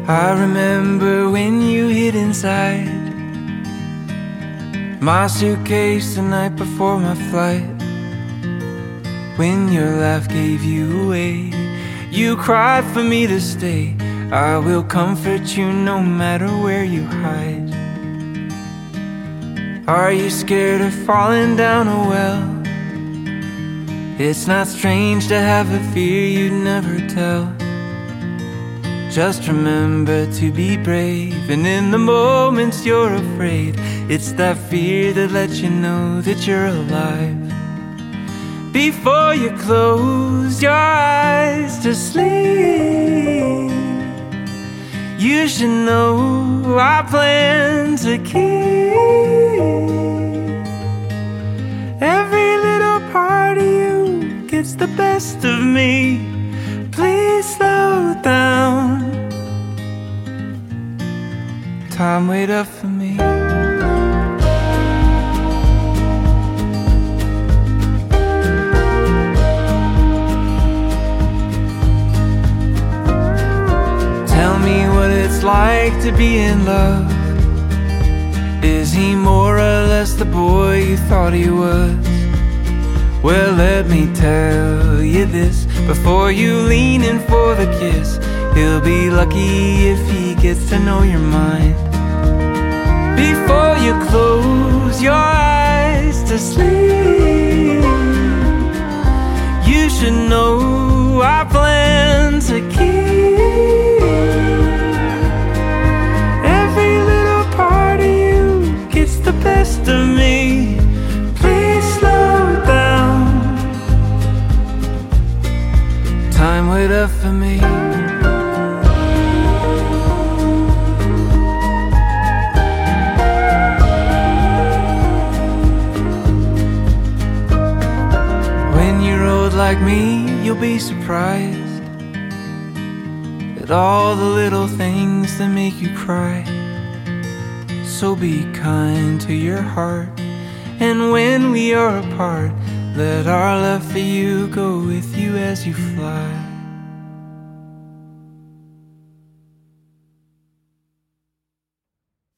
I remember when you hid inside my suitcase the night before my flight. When your laugh gave you away, you cried for me to stay. I will comfort you no matter where you hide. Are you scared of falling down a well? It's not strange to have a fear you'd never tell. Just remember to be brave, and in the moments you're afraid, it's that fear that lets you know that you're alive. Before you close your eyes to sleep, you should know I plan to keep every little part of you gets the best of me. Please slow down. Time, wait up for me. Tell me what it's like to be in love. Is he more or less the boy you thought he was? Well, let me tell you this before you lean in for the kiss. He'll be lucky if he gets to know your mind. Before you close your eyes to sleep, you should know I plan to keep every little part of you gets the best of me. Please slow down. Time, wait up for me. When you're old like me, you'll be surprised at all the little things that make you cry. So be kind to your heart, and when we are apart, let our love for you go with you as you fly.